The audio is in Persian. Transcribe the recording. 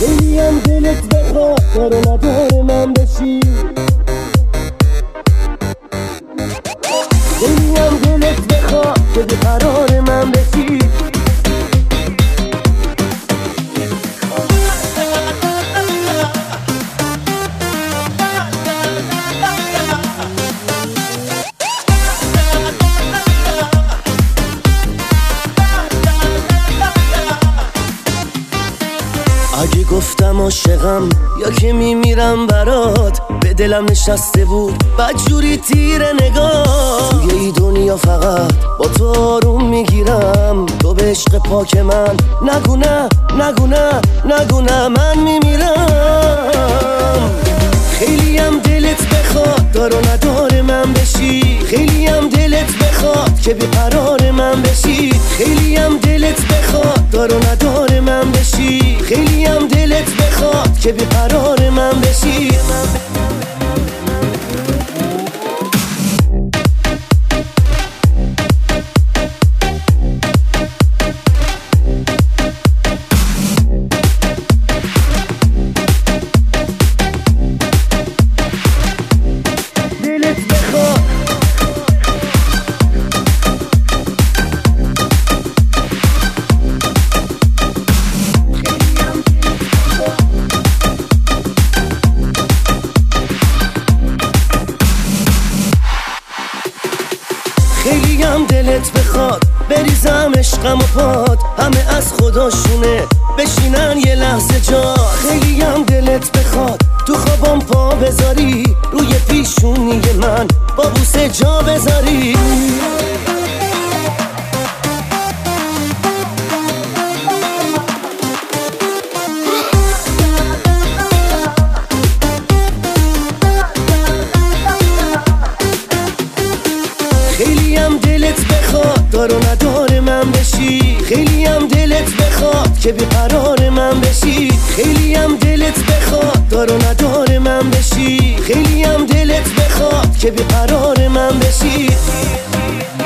خیلی هم دلت بخواد دار و ندار من بشی، خیلی هم دلت بخواد که بیقرار من بشی. اگه گفتم عاشقم یا که میمیرم برات، به دلم نشسته بود بدجوری تیر نگاه. توی ای دنیا فقط با تو آروم میگیرم، تو به عشق پاک من نگو نه، نگو نه، نگو نه، من میمیرم. خیلی هم دلت بخواد دار و ندار من بشی، خیلی هم دلت بخواد که بیقرار من بشی، خیلی هم دلت بخواد دار و ندار من بشی، خیلی هم دلت بخواد که بیقرار من بشی. خیلی هم دلت بخواد بریزم عشقم و پاد، همه از خداشونه بشینن یه لحظه جا. خیلی هم دلت بخواد تو خوابم پا بذاری، روی پیشونی من با بوسه جا بذاری. خیلی هم دلت بخواد دار و ندار من بشی، خیلی هم دلت بخواد که بیقرار من بشی، خیلی هم دلت بخواد دار و ندار من بشی، خیلی هم دلت بخواد که بیقرار من بشی.